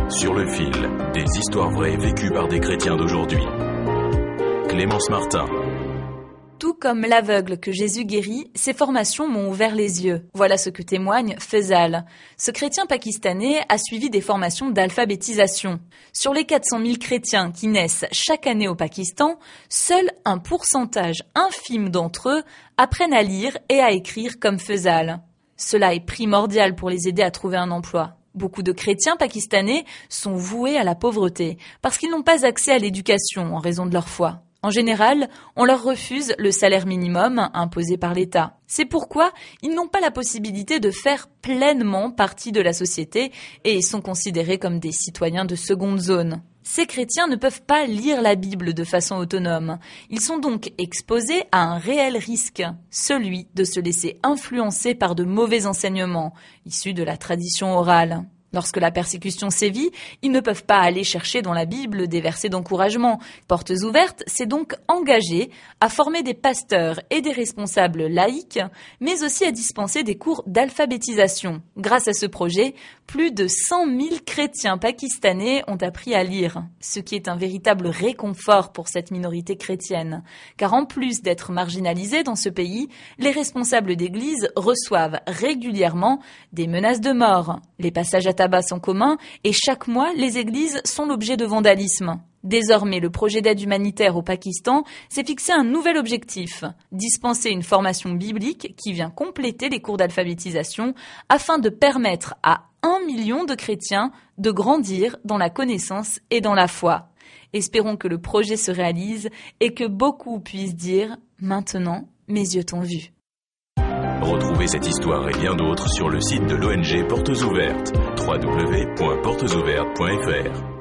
Sur le fil, des histoires vraies vécues par des chrétiens d'aujourd'hui. Clémence Martin. Tout comme l'aveugle que Jésus guérit, ces formations m'ont ouvert les yeux. Voilà ce que témoigne Faisal. Ce chrétien pakistanais a suivi des formations d'alphabétisation. Sur les 400 000 chrétiens qui naissent chaque année au Pakistan, seul un pourcentage infime d'entre eux apprennent à lire et à écrire comme Faisal. Cela est primordial pour les aider à trouver un emploi. Beaucoup de chrétiens pakistanais sont voués à la pauvreté parce qu'ils n'ont pas accès à l'éducation en raison de leur foi. En général, on leur refuse le salaire minimum imposé par l'État. C'est pourquoi ils n'ont pas la possibilité de faire pleinement partie de la société et sont considérés comme des citoyens de seconde zone. Ces chrétiens ne peuvent pas lire la Bible de façon autonome. Ils sont donc exposés à un réel risque, celui de se laisser influencer par de mauvais enseignements, issus de la tradition orale. Lorsque la persécution sévit, ils ne peuvent pas aller chercher dans la Bible des versets d'encouragement. Portes ouvertes s'est donc engagé à former des pasteurs et des responsables laïcs, mais aussi à dispenser des cours d'alphabétisation. Grâce à ce projet, plus de 100 000 chrétiens pakistanais ont appris à lire, ce qui est un véritable réconfort pour cette minorité chrétienne. Car en plus d'être marginalisés dans ce pays, les responsables d'église reçoivent régulièrement des menaces de mort. Les passages à tabac sont communs et chaque mois, les églises sont l'objet de vandalisme. Désormais, le projet d'aide humanitaire au Pakistan s'est fixé un nouvel objectif, dispenser une formation biblique qui vient compléter les cours d'alphabétisation afin de permettre à 1 million de chrétiens de grandir dans la connaissance et dans la foi. Espérons que le projet se réalise et que beaucoup puissent dire « Maintenant, mes yeux t'ont vu ». Retrouvez cette histoire et bien d'autres sur le site de l'ONG Portes Ouvertes, www.portesouvertes.fr.